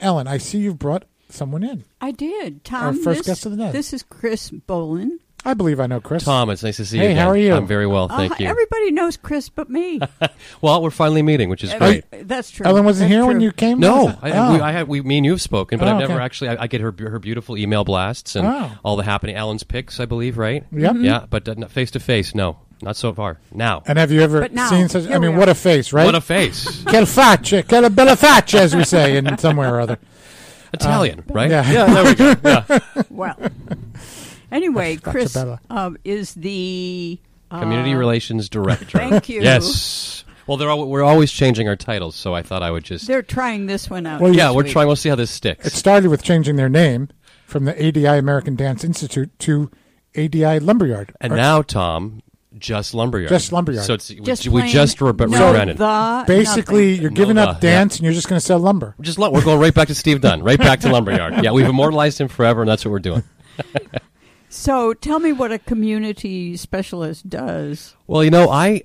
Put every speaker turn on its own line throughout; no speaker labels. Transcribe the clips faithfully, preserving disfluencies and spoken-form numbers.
Ellen, I see you've brought someone in.
I did. Tom,
Our first
this,
guest of the night.
This is Chris Bolin.
I believe I know Chris.
Tom, it's nice to see
hey,
you again.
How are you?
I'm very well, thank
uh,
you.
Everybody knows Chris but me.
Well, we're finally meeting, which is
Every,
great.
That's true.
Ellen wasn't
That's
here
true.
when you came?
No, I,
oh.
we, I have. We, me and you have spoken, but
Oh,
I've never
okay.
actually. I, I get her her beautiful email blasts and
Oh.
all the happening. Alan's pics, I believe, right?
Yep.
Mm-hmm.
Yeah, but uh, face to face, no, not so far. Now,
And have you ever
But now,
seen such? I
here
mean,
we
what
are.
a face, right?
what a face!
Che faccia, che la bella faccia, as we say in somewhere or other.
Italian, right?
yeah.
yeah, there we go. Yeah.
Well, anyway,
Faccia
Chris
bella.
um, is the uh,
Community Relations Director.
Thank you.
Yes. Well, they're al- we're always changing our titles, so I thought I would just.
They're trying this one out.
Well,
Yeah,
this
we're
week.
trying. We'll see how this sticks.
It started with changing their name from the A D I American Dance Institute to A D I Lumberyard.
and
Or-
now, Tom, just Lumberyard.
Just Lumberyard.
So it's,
Just
we, we
plain
just re-
no
rebranded.
the,
basically,
nothing.
you're giving
No,
up
the- yeah.
dance and you're just going to sell lumber.
Just lo- we're going right back to Steve Dunn, right back to Lumberyard. Yeah, we've immortalized him forever, and that's what we're doing.
So tell me what a community specialist does.
Well, you know, I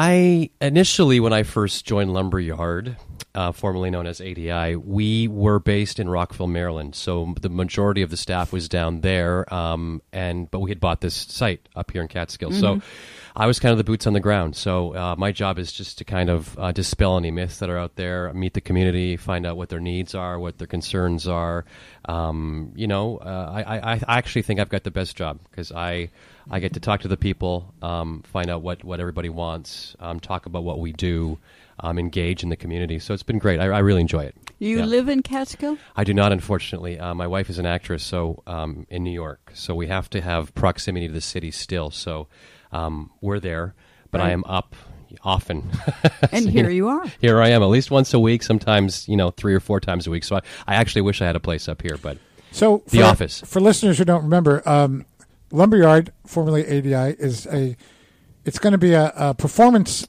I initially when I first joined Lumberyard, uh, formerly known as A D I, we were based in Rockville, Maryland. So the majority of the staff was down there, um, and but we had bought this site up here in Catskill. So I was kind of the boots on the ground. So uh, my job is just to kind of uh, dispel any myths that are out there, meet the community, find out what their needs are, what their concerns are. Um, you know, uh, I, I, I actually think I've got the best job because I I get to talk to the people, um, find out what, what everybody wants, um, talk about what we do, um, engage in the community. So it's been great. I, I really enjoy it.
You
Yeah.
live in Catskill?
I do not, unfortunately. Uh, my wife is an actress, so um, in New York, so we have to have proximity to the city still. So um, we're there, but I
Right.
am up often.
And
So,
here
know,
you are.
Here I am, at least once a week. Sometimes, you know, three or four times a week. So I, I actually wish I had a place up here, but
So
The
for,
office.
For listeners who don't remember, um, Lumberyard, formerly A D I, is a. It's going to be a, a performance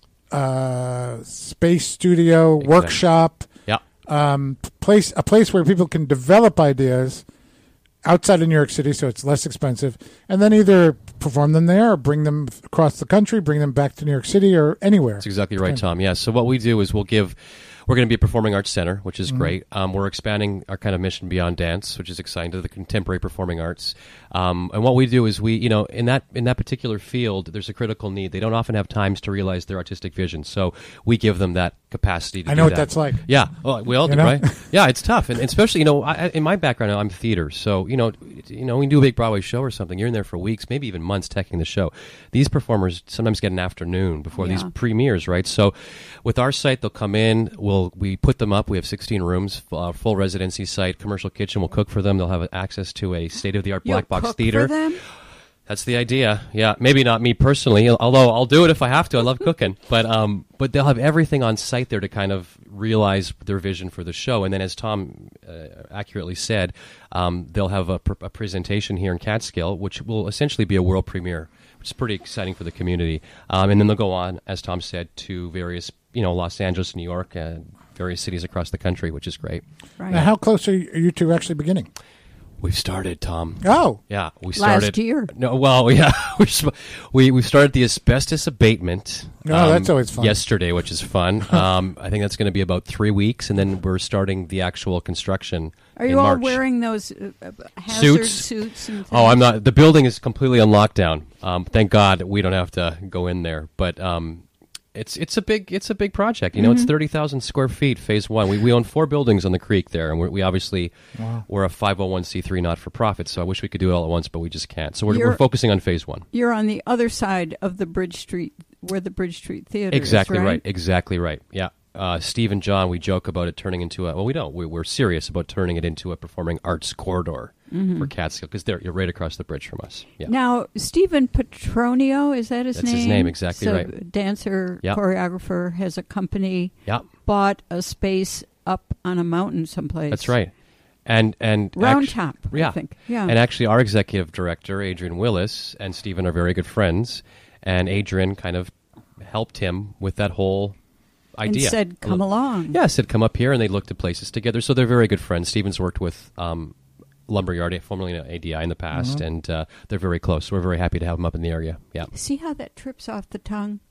uh, space, studio,
Exactly.
workshop,
yeah.
um, place, a place where people can develop ideas outside of New York City, so it's less expensive, and then either perform them there or bring them across the country, bring them back to New York City or anywhere.
That's exactly right, Tom. Yeah. So what we do is we'll give. We're going to be a performing arts center, which is great. Um, we're expanding our kind of mission beyond dance, which is exciting, to the contemporary performing arts. Um, and what we do is we, you know, in that in that particular field, there's a critical need. They don't often have times to realize their artistic vision, so we give them that capacity to
I
do
know what
that.
that's like.
Yeah, well, we all
You
do,
know?
right? Yeah, it's tough, and especially, you know, I, I- in my background, I'm theater, so you know, you know, we can do a big Broadway show or something. You're in there for weeks, maybe even months, teching the show. These performers sometimes get an afternoon before these
Yeah.
premieres, right? So, with our site, they'll come in. We'll we put them up. We have sixteen rooms, uh, full residency site, commercial kitchen. We'll cook for them. They'll have access to a state of the art
You'll
black box
cook
theater.
for them?
That's the idea. Yeah, maybe not me personally, although I'll do it if I have to. I love cooking. But um, but they'll have everything on site there to kind of realize their vision for the show. And then, as Tom uh, accurately said, um, they'll have a, pr- a presentation here in Catskill, which will essentially be a world premiere, which is pretty exciting for the community. Um, and then they'll go on, as Tom said, to various, you know, Los Angeles, New York, uh, various cities across the country, which is great.
Right.
Now, how close are you, are you two actually beginning?
We've started, Tom.
Oh,
Yeah, we
Last
started
year.
No, well, yeah, we sp- we we started the asbestos abatement.
Oh, that's always fun.
Yesterday, which is fun. um, I think that's going to be about three weeks, and then we're starting the actual construction.
Are you
in
all
March.
wearing those uh, uh, hazard
Suits?
suits? and
Oh, I'm
things?
not. The building is completely on lockdown. Um, thank God we don't have to go in there. But um, it's it's a big it's a big project. You know,
Mm-hmm.
it's thirty thousand square feet. Phase one. We we own four buildings on the creek there, and we're, we obviously we're a five oh one c three not for profit. So I wish we could do it all at once, but we just can't. So we're,
You're-
we're focusing on phase one.
You're on the other side of the Bridge Street, where the Bridge Street Theater
Exactly
is,
right. Exactly right. Yeah. Uh, Steve and John, we joke about it turning into a. Well, we don't. We, we're serious about turning it into a performing arts corridor for Catskill because they're you're right across the bridge from us. Yeah.
Now, Stephen Petronio, is that his
That's
name?
his name, exactly
so
right.
Dancer,
Yep.
choreographer, has a company,
Yeah.
bought a space up on a mountain someplace.
That's right. And and
Round
actu-
Top, I
yeah.
think. Yeah.
And actually, our executive director, Adrian Willis, and Stephen are very good friends, and Adrian kind of helped him with that whole
And
idea.
said, come along.
Yeah, said come up here, and they looked at places together. So they're very good friends. Stephen's worked with um, Lumberyard, formerly A D I, in the past,
Mm-hmm.
and uh, they're very close. So we're very happy to have them up in the area. Yeah.
See how that trips off the tongue?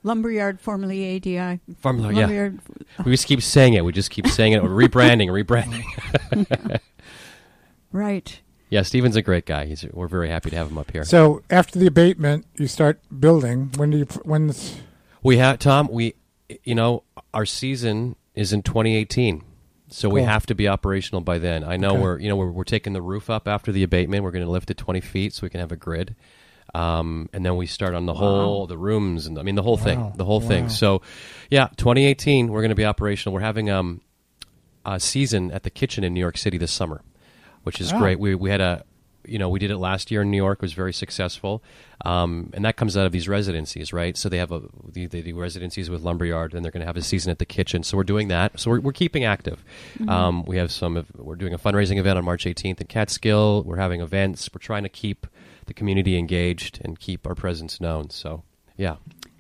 Lumberyard, formerly A D I.
Farmyard, yeah.
Lumberyard.
We just keep saying it. We just keep saying it. We're rebranding, rebranding.
Yeah. Right.
Yeah, Stephen's a great guy. He's, we're very happy to have him up here.
So after the abatement, you start building. When do you? When? It's,
We have Tom. We, you know, our season is in twenty eighteen, so we
Cool.
have to be operational by then. I know
Okay.
we're, you know, we're, we're taking the roof up after the abatement. We're going to lift it twenty feet so we can have a grid, um, and then we start on the whole, the rooms, and I mean the whole
Wow.
thing, the whole
Wow.
thing. So, yeah, twenty eighteen, we're going to be operational. We're having um, a season at the kitchen in New York City this summer, which is
Oh.
great. We we had a, you know, we did it last year in New York. It was very successful, um, and that comes out of these residencies, right? So they have a the, they do residencies with Lumberyard, and they're going to have a season at the kitchen. So we're doing that. So we're we're keeping active.
Mm-hmm.
Um, we have some. Of, we're doing a fundraising event on March eighteenth in Catskill. We're having events. We're trying to keep the community engaged and keep our presence known. So yeah.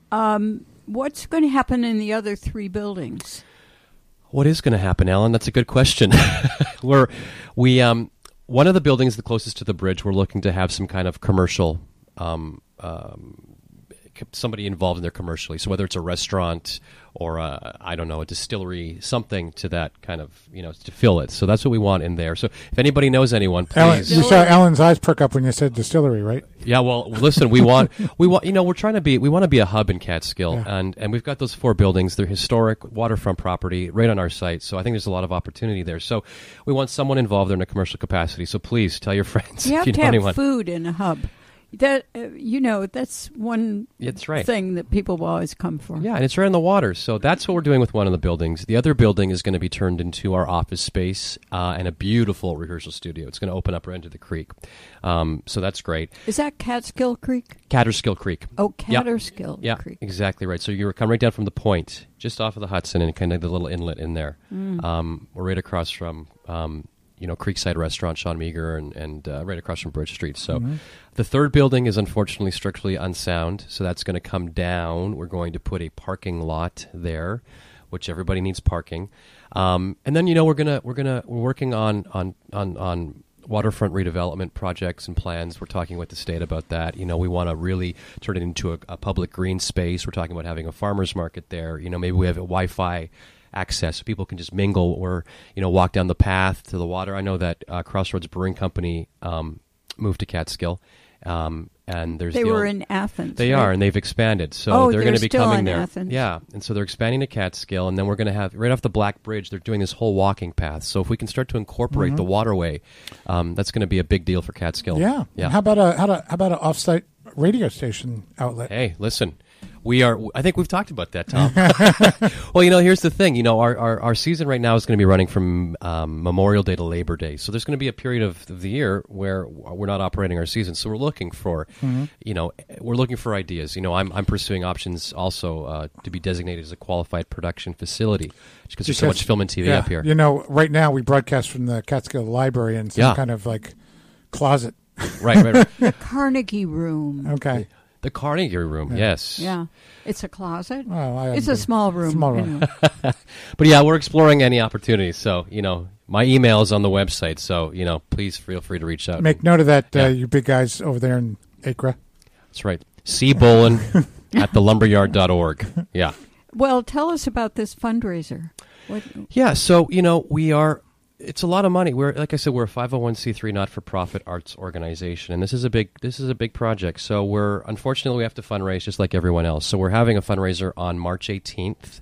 Um, what's going to happen in the other three buildings?
What is going to happen, Ellen? That's a good question. we're we um one of the buildings the closest to the bridge. We're looking to have some kind of commercial, um, um, c- somebody involved in there commercially. So whether it's a restaurant or a, I don't know, a distillery, something to that kind of, you know, to fill it. So that's what we want in there. So if anybody knows anyone,
Ellen,
please.
you saw Ellen's eyes perk up when you said distillery, right?
Yeah, well, listen, we want we want you know we're trying to be we want to be a hub in Catskill,
Yeah.
and and we've got those four buildings. They're historic waterfront property right on our site, so I think there's a lot of opportunity there. So we want someone involved there in a commercial capacity. So please tell your friends
You
if
have
you
to
know
have
anyone.
food in a hub. That uh, you know, that's one
That's right.
thing that people will always come for.
Yeah, and it's right on the water. So that's what we're doing with one of the buildings. The other building is going to be turned into our office space uh, and a beautiful rehearsal studio. It's going to open up right into the creek. Um, so that's great.
Is that Catskill Creek?
Catterskill Creek.
Oh,
Yep.
Catterskill
Yeah,
Creek.
exactly right. So you come right down from the point, just off of the Hudson, and kind of the little inlet in there.
Mm.
Um, we're right across from, um, you know, Creekside Restaurant, Sean Meager, and, and uh, right across from Bridge Street. So
Mhm.
the third building is unfortunately strictly unsound, so that's going to come down. We're going to put a parking lot there, which everybody needs parking. Um, and then, you know, we're gonna we're gonna we're working on on on on waterfront redevelopment projects and plans. We're talking with the state about that. You know, we want to really turn it into a, a public green space. We're talking about having a farmer's market there. You know, maybe we have a Wi-Fi access so people can just mingle or, you know, walk down the path to the water. I know that uh, Crossroads Brewing Company um, moved to Catskill. Um, and there's
They
the
were
old-
in Athens.
They
right?
are, and they've expanded. So
Oh,
they're
they're
going to be
still
coming
in
there.
Athens.
Yeah, and so they're expanding to Catskill, and then we're going to have right off the Black Bridge. They're doing this whole walking path. So if we can start to incorporate
Mhm.
the waterway, um, that's going to be a big deal for Catskill.
Yeah.
yeah.
How about a how, to, how about an offsite radio station outlet?
Hey, listen. We are. I think we've talked about that, Tom. Well, you know, here's the thing. You know, our, our, our season right now is going to be running from um, Memorial Day to Labor Day. So there's going to be a period of the year where we're not operating our season. So we're looking for,
Mhm.
you know, we're looking for ideas. You know, I'm I'm pursuing options also uh, to be designated as a qualified production facility because there's so
Because-
much film and T V
yeah,
up here.
You know, right now we broadcast from the Catskill Library in some
Yeah.
kind of like closet.
Right, right, right.
The Carnegie Room.
Okay.
The Carnegie Room.
Yeah.
Yes.
Yeah. It's a closet.
Well, I
It's a
haven't
small room.
Small room.
anyway.
But yeah, we're exploring any opportunities. So, you know, my email is on the website. So, you know, please feel free to reach out.
been- Make note of that,
Yeah.
uh, you big guys over there in Acre.
That's right. C. Bolin at the lumberyard dot org. Yeah.
Well, tell us about this fundraiser. What,
Yeah. So, you know, we are, it's a lot of money. We're, like I said, we're a five oh one c three not-for-profit arts organization. And this is a big, this is a big project. So we're, unfortunately, we have to fundraise just like everyone else. So we're having a fundraiser on March eighteenth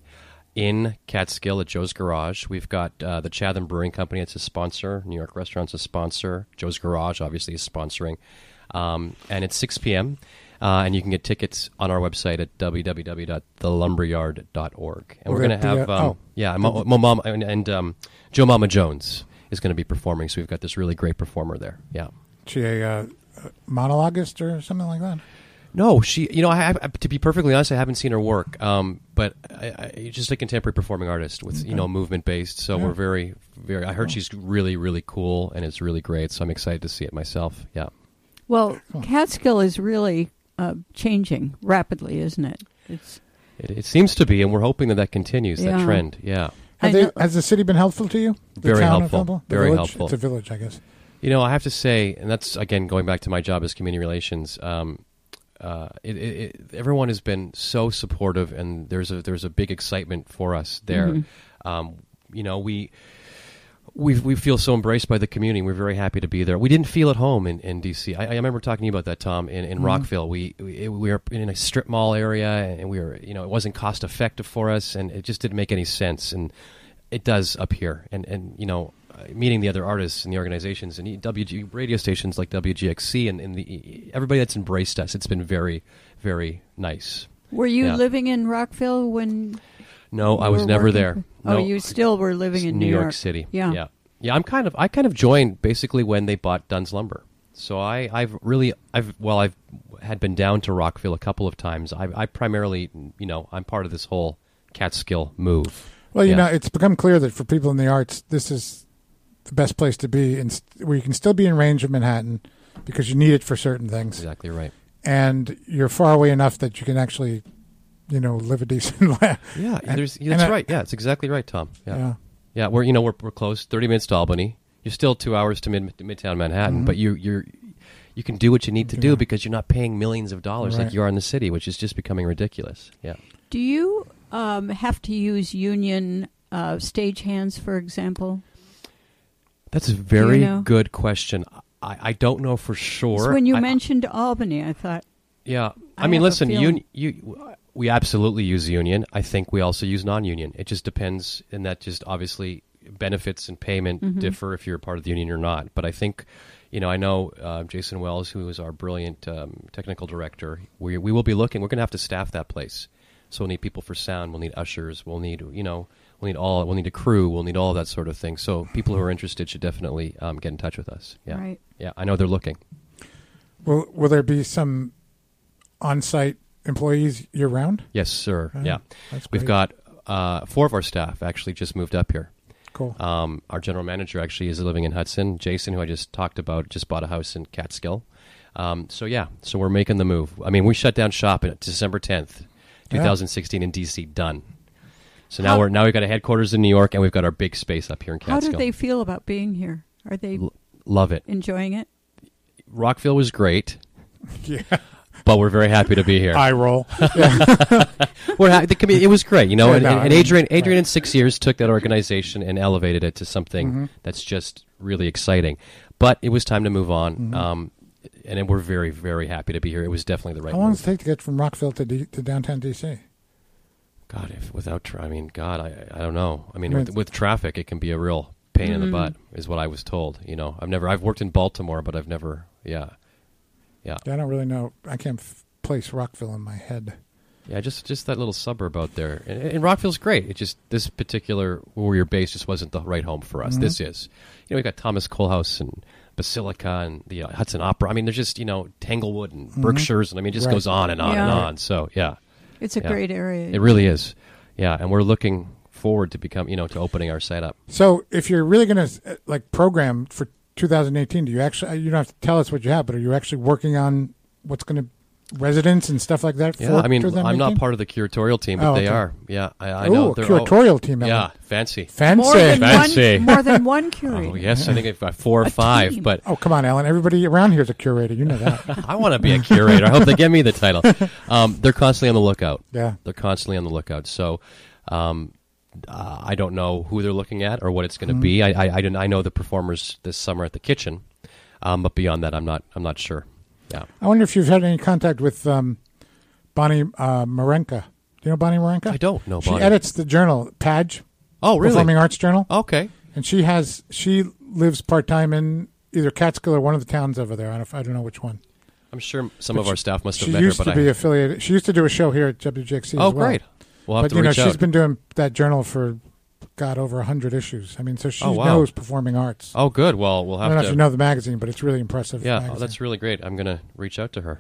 in Catskill at Joe's Garage. We've got uh, the Chatham Brewing Company. It's a sponsor. New York Restaurant's a sponsor. Joe's Garage, obviously, is sponsoring. Um, and it's six p.m., Uh, and you can get tickets on our website at w w w dot the lumberyard dot org. And we're
We're
going to
at the,
have,
uh,
um,
oh.
yeah, Mo, Mo Mama and, and um, Joe Mama Jones is going to be performing. So we've got this really great performer there. Yeah.
She a uh, monologuist or something like that?
No, she, you know, I, I, to be perfectly honest, I haven't seen her work. Um, but I, I, just a contemporary performing artist with, you know, movement based. So
Yeah.
we're very, very, I heard she's really, really cool and it's really great. So I'm excited to see it myself. Yeah.
well,
Cool.
Catskill is really uh, changing rapidly, isn't it? It's.
It, it seems to be, and we're hoping that that continues,
Yeah.
that trend. Yeah.
I
Have they,
know-
has the city been helpful to you? The
Very
town of
helpful.
Hillsborough? The
Very
village?
helpful.
It's a village, I guess.
You know, I have to say, and that's, again, going back to my job as community relations, um, uh, it, it, it, everyone has been so supportive, and there's a there's a big excitement for us there. Mm-hmm. Um, you know, we. We we feel so embraced by the community. We're very happy to be there. We didn't feel at home in, in D C. I, I remember talking to you about that, Tom, in, in mm-hmm. Rockville. We, we we were in a strip mall area, and we were, you know, it wasn't cost effective for us, and it just didn't make any sense. And it does up here. And, and you know, meeting the other artists and the organizations and W G radio stations like W G X C and, and the everybody that's embraced us, it's been very, very nice.
Were you
yeah.
living in Rockville when...
No, I was never
working?
there.
Oh,
no.
you still were living in
New
New
York,
York
City.
Yeah,
yeah, yeah. I'm kind of, I kind of joined basically when they bought Dunn's Lumber. So I, I've really, I've, well, I've had been down to Rockville a couple of times. I, I primarily, you know, I'm part of this whole Catskill move.
Well, you
yeah.
know, it's become clear that for people in the arts, this is the best place to be, and st- where you can still be in range of Manhattan because you need it for certain things.
Exactly right.
And you're far away enough that you can actually, you know, live a decent life.
Yeah,
and,
there's, that's
I,
right. Yeah, it's exactly right, Tom. Yeah,
yeah.
yeah we're you know we're we're close, thirty minutes to Albany. You're still two hours to mid to Midtown Manhattan,
mm-hmm.
but you you're you can do what you need to
yeah.
do because you're not paying millions of dollars
right.
like you are in the city, which is just becoming ridiculous. Yeah.
Do you um, have to use union uh, stagehands, for example?
That's a very
you know?
good question. I, I don't know for sure.
When you
I,
mentioned Albany, I thought.
Yeah, I,
I
mean,
have a
listen,
feeling-
you you. We absolutely use union. I think we also use non-union. It just depends, and that just obviously benefits and payment
mm-hmm.
differ if you're a part of the union or not. But I think, you know, I know uh, Jason Wells, who is our brilliant um, technical director. We we will be looking. We're going to have to staff that place. So we'll need people for sound. We'll need ushers. We'll need, you know, we'll need all. We'll need a crew. We'll need all of that sort of thing. So people who are interested should definitely um, get in touch with us. Yeah,
right.
Yeah, I know they're looking.
Will Will there be some on-site employees year round?
Yes, sir.
Oh,
yeah,
that's
we've
great.
got uh, four of our staff actually just moved up here.
Cool.
Um, our general manager actually is living in Hudson. Jason, who I just talked about, just bought a house in Catskill. Um, so yeah, so we're making the move. I mean, we shut down shop on December tenth, twenty sixteen, in D C. Done. So now
How-
we're now we've got a headquarters in New York, and we've got our big space up here in
How
Catskill.
do they feel about being here? Are they
L- love it?
enjoying it?
Rockville was great,
Yeah.
but we're very happy to be here.
Eye roll.
We're ha- the commu- it was great, you know.
Yeah,
and,
no,
and
I mean,
Adrian, Adrian,
right.
in six years, took that organization and elevated it to something
Mm-hmm.
that's just really exciting. But it was time to move on,
Mm-hmm. um,
and then we're very, very happy to be here. It was definitely the right
How long
move.
does it take to get from Rockville to, D- to downtown D C?
God, if without, tra- I mean, God, I, I don't know. I mean,
I mean,
with, with traffic, it can be a real pain in the
Mm.
butt, is what I was told. You know, I've never, I've worked in Baltimore, but I've never, yeah, yeah,
Yeah, I don't really know. I can't f- place Rockville in my head.
yeah, just, just that little suburb out there. And, and Rockville's great. It just this particular where you're based just wasn't the right home for us.
Mhm.
This is, you know, we got Thomas Coalhouse and Basilica and the uh, Hudson Opera. I mean, there's just, you know, Tanglewood and
Mhm.
Berkshires, and I mean, it just
Right.
goes on and on
Yeah.
and on. So yeah,
It's a
Yeah.
great area.
it really is. Yeah, and we're looking forward to become, you know, to opening our site up.
So, if you're really going to like program for two thousand eighteen, do you actually? You don't have to tell us what you have, but are you actually working on what's going to residents and stuff like that?
Yeah,
for
I mean,
two thousand eighteen?
I'm not part of the curatorial team, but
Oh,
they
okay.
are. Yeah, I, I
Ooh,
know.
a
They're
curatorial
all,
team. Ellen.
Yeah, fancy.
Fancy.
more than
Fancy.
one. More than one curator.
Oh, yes, I think I've got four or
A
five,
team.
but
Oh, come on, Ellen. Everybody around here is a curator. You know that.
I want to be a curator. I hope they give me the title. Um, they're constantly on the lookout.
Yeah.
They're constantly on the lookout. So um, uh, I don't know who they're looking at or what it's going to
Mhm.
be. I, I, I, didn't, I know the performers this summer at the Kitchen, um, but beyond that, I'm not. I'm not sure. Yeah.
I wonder if you've had any contact with um, Bonnie uh, Marenka. Do you know Bonnie Marenka?
I don't know.
She
Bonnie.
edits the journal, Padge,
Oh, really?
Performing Arts Journal.
Okay.
And she has she lives part time in either Catskill or one of the towns over there. I don't, I don't know which one.
I'm sure some
But
of our staff must have
She
met
used
her, but
to
I.
be affiliated. She used to do a show here at W J X C
oh,
as well.
great. We'll have
But
to
you know,
reach
she's
out.
been doing that journal for God over a hundred issues. I mean, so she
Oh, wow.
knows performing arts.
Oh, good. Well, we'll
I
have
don't know
to.
if you know the magazine, but it's really impressive.
yeah,
magazine.
oh, that's really great. I'm going to reach out to her.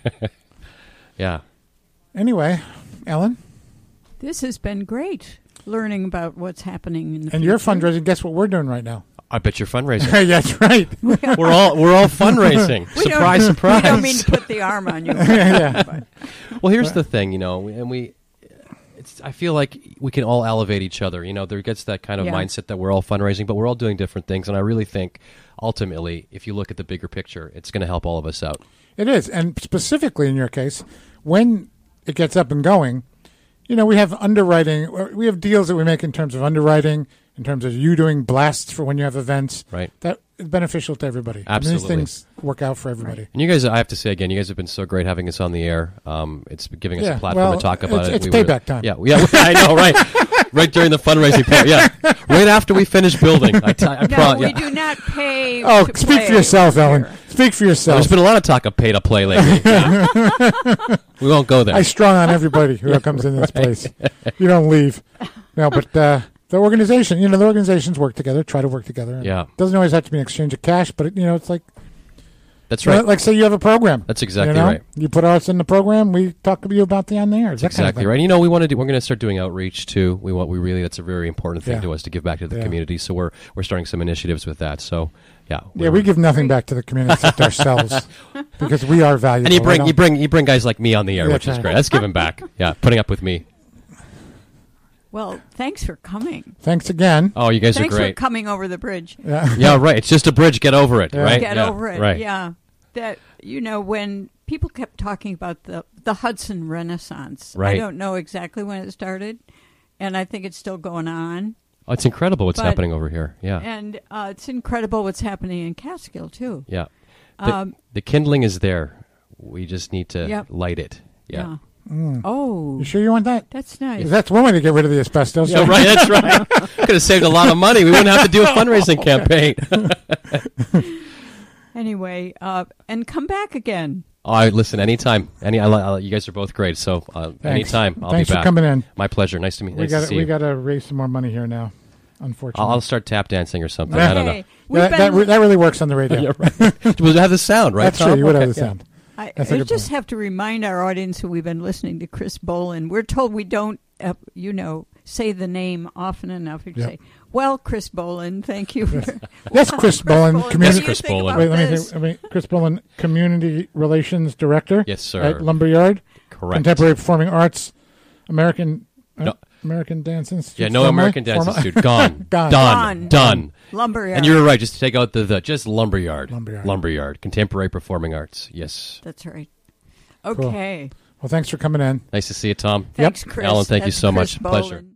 Yeah.
Anyway, Ellen,
This has been great. Learning about what's happening in the
and your
future.
fundraising. Guess what we're doing right now?
I bet you're fundraising.
Yeah, that's right.
we're all we're all fundraising.
We don't-
surprise, surprise.
We don't mean to put the arm on you.
yeah.
Well, here's the thing, you know, and we, it's, I feel like we can all elevate each other. You know, there gets that kind of
Yeah.
mindset that we're all fundraising, but we're all doing different things. And I really think, ultimately, if you look at the bigger picture, it's going to help all of us out.
It is, and specifically in your case, when it gets up and going, you know, we have underwriting. We have deals that we make in terms of underwriting, in terms of you doing blasts for when you have events.
Right.
That is beneficial to everybody.
Absolutely.
And these things work out for everybody.
And you guys, I have to say again, you guys have been so great having us on the air. Um, it's giving us
Yeah,
a platform
well,
to talk about
it's-
it.
it's
We would've-
payback time.
Yeah, yeah, I know, right? Right during the fundraising part. Yeah, right after we finish building. I, t- I
No,
pro-
we
yeah.
do not pay.
Oh,
to
speak
play
for yourself, Ellen.
here.
Speak for yourself.
There's been a lot of talk of pay to play lately. We won't go there.
I strong on everybody who comes in this place. You don't leave. No, but uh, the organization, you know, the organizations work together, try to work together.
Yeah.
It doesn't always have to be an exchange of cash, but, it, you know, it's like,
That's
you know,
right.
like say you have a program.
That's exactly
you know?
right.
You put us in the program, we talk to you about the on the air.
That's
that kind of
exactly
thing.
right. You know, we want to do. We're going to start doing outreach too. We want. We really. That's a very important thing
Yeah.
to us to give back to the
Yeah.
community. So we're we're starting some initiatives with that. So yeah.
Yeah, we give nothing back to the community except ourselves because we are valuable.
And you
I
bring
don't-
you bring you bring guys like me on the air,
Yeah,
which is
that's
great.
right.
That's giving back. Yeah, putting up with me.
Well, thanks for coming.
Thanks again.
Oh, you guys
Thanks
are
for
great.
coming over the bridge.
Yeah.
Yeah, right. It's just a bridge. Get over it.
Yeah.
Right.
Get
Yeah,
over it.
Right.
Yeah. That, you know, when people kept talking about the, the Hudson Renaissance,
Right.
I don't know exactly when it started, and I think it's still going on.
Oh, it's incredible what's
But-
happening over here. Yeah.
And uh, it's incredible what's happening in Catskill, too.
Yeah. The,
Um,
the kindling is there. We just need to
Yep.
light it. Yeah.
Mm.
Oh,
You sure you want that?
that's nice.
That's one way to get rid of the asbestos.
Yeah, right. That's right. Could have saved a lot of money. We wouldn't have to do a fundraising campaign.
Anyway, uh, and come back again.
Oh, I listen anytime. Any, I, li- I, you guys are both great. So uh,
Thanks.
anytime, I'll
Thanks
be
for
back.
coming in.
My pleasure. Nice to meet.
We
Nice to
got
see
we
you.
got to raise some more money here now. Unfortunately,
I'll, I'll start tap dancing or something.
Yeah.
I don't know.
Hey, we've
that, that,
been-
re- that really works on the radio.
Yeah, right. We'll have the sound, right?
That's
Tom?
true. You would
Okay,
have the
yeah.
sound.
I,
That's a
I
good
just
point.
have to remind our audience who we've been listening to Chris Bolin. We're told we don't, uh, you know, say the name often enough. You
Yep.
say, "Well, Chris Bolin, thank you." For,
Yes, Chris Bolin,
Bolin,
community-
what do you
Chris
think
Bolin.
about
Wait, let me
this?
think. I mean, Chris Bolin, Community Relations Director.
Yes, sir.
At Lumberyard.
Correct.
Contemporary Performing Arts, American uh,
No.
American Dance Institute.
Yeah, no
former-
American Dance
former-
Institute. Gone.
Gone.
Done.
Gone.
Done.
Lumberyard.
And you're right. Just take out the, the just lumberyard.
Lumberyard.
Lumberyard. Contemporary Performing Arts. Yes.
That's right. Okay.
Well, thanks for coming in.
Nice to see you, Tom.
Thanks, Chris.
Alan, thank you
That's
so
Chris
much. Pleasure.
Bolin.